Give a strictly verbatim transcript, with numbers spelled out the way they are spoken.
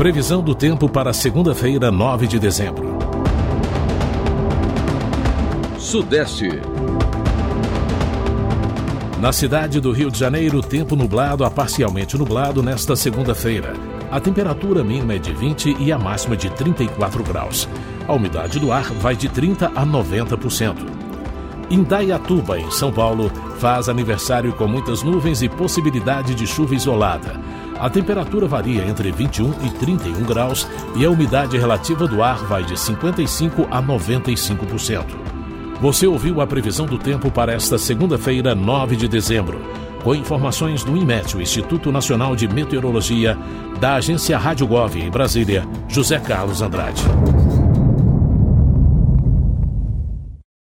Previsão do tempo para segunda-feira, nove de dezembro. Sudeste. Na cidade do Rio de Janeiro, tempo nublado a parcialmente nublado nesta segunda-feira. A temperatura mínima é de vinte e a máxima de trinta e quatro graus. A umidade do ar vai de trinta a noventa por cento. Indaiatuba, em São Paulo, faz aniversário com muitas nuvens e possibilidade de chuva isolada. A temperatura varia entre vinte e um e trinta e um graus e a umidade relativa do ar vai de cinquenta e cinco a noventa e cinco por cento. Você ouviu a previsão do tempo para esta segunda-feira, nove de dezembro, com informações do INMET, o Instituto Nacional de Meteorologia, da agência Rádio Gov em Brasília, José Carlos Andrade.